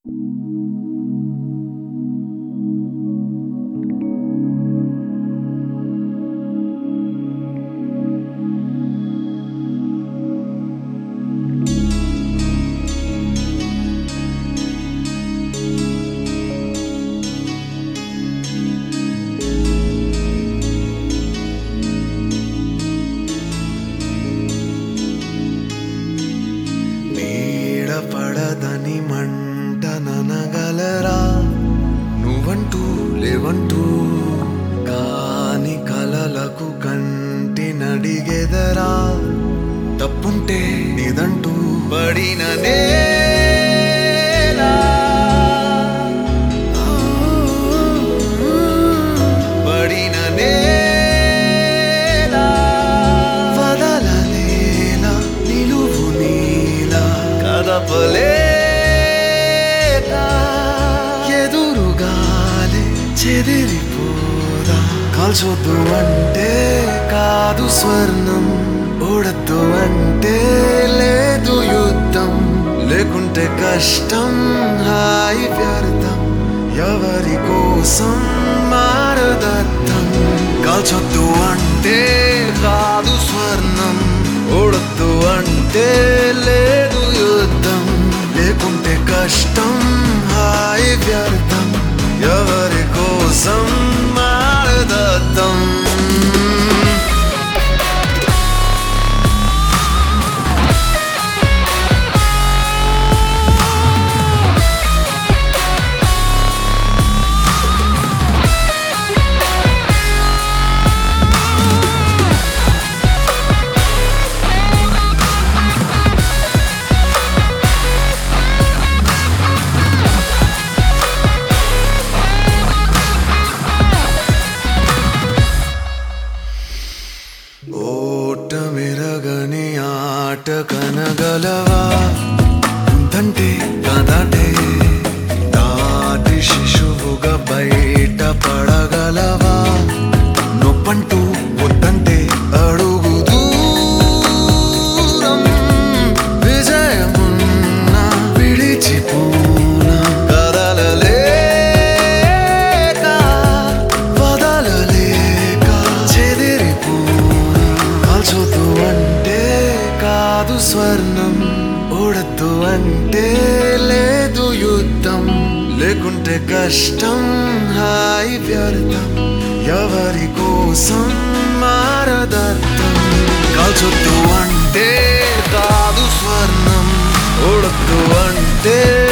పడదని మంట ననగలరా నువ్వంటూ లేవంటూ కాని కలలకు కంటి నడిగెదరా తప్పుంటే నిదంటూ పడిన నేలా పడిన నేలా వదలనేలా నిలువు నీలా కదపలేక ఎదురుగాలే చెదిరిపోదా కాల్చొద్దు అంటే కాదు స్వర్ణం ఓడద్దు అంటే లేదు యుద్ధం లేకుంటే కష్టం హాయి వ్యర్థం ఎవరి కోసం మారదర్థం కాల్చొద్దు అంటే కాదు స్వర్ణం ఓడద్దు అంటే లేదు యుద్ధం లేకుంటే కష్టం హాయి వ్యర్థం ఎవరి కోసం మారదర్థం ఓటమిరగని ఆట కనగలవా ఉందంటే కదటే దాటి శిశువుగా బయట పడగలవా నొప్పంటూ వద్దంటే అడుగు దూరం విజయమున్నా విడిచిపోనా కదలలేక వదలలేక చెదిరిపోనా కాల్చొద్దు అంటే కాదు స్వర్ణం ఓడద్దు అంటే లేదు యుద్ధం లేకుంటే కష్టం హాయి వ్యర్థం ఎవరి కోసం మారదర్థం కాల్చొద్దు అంటే కాదు స్వర్ణం ఓడద్దు అంటే